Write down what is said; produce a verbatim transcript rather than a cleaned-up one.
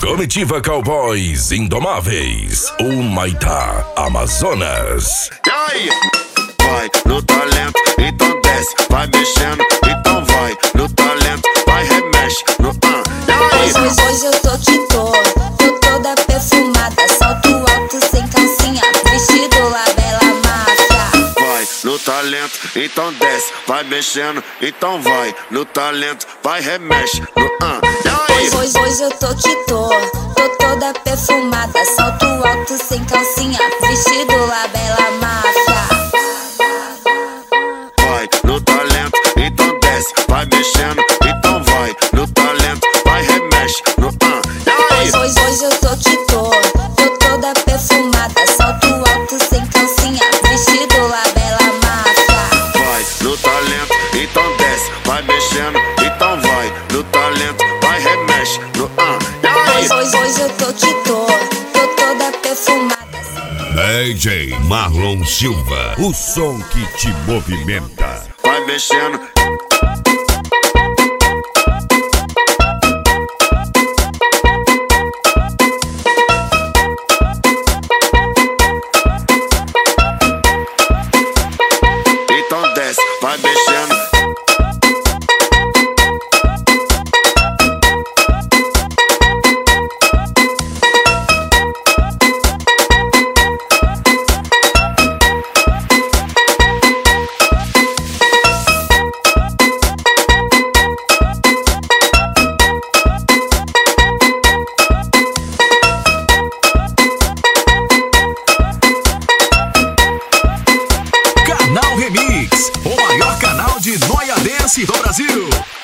Comitiva Cowboys Indomáveis, o Maitá Amazonas. E aí? Vai no talento, então desce, vai mexendo, então vai no talento, vai remexe no ah. E aí? Hoje, hoje, hoje eu tô que tô, tô toda perfumada, salto alto sem calcinha, vestido labela máfia. Vai no talento, então desce, vai mexendo, então vai no talento, vai remexe no ah. E aí? Hoje, hoje, hoje eu tô que tô, tô toda perfumada, salto alto sem calcinha, vestido labela máfia. Vai no talento, então desce, vai mexendo, então vai no talento, vai remexe no ah. E aí? Hoje, hoje, hoje eu tô que tô, tô toda perfumada, salto alto sem calcinha, vestido labela máfia. Vai no talento, então desce, vai mexendo, então vai no talento, vai remexe no ah. E aí? Hoje, hoje, hoje eu tô que tô, tô toda perfumada. D J Marlon Silva, o som que te movimenta. Vai mexendo. Então desce, vai mexendo. Canal Remix, o maior canal de Noia Dance do Brasil.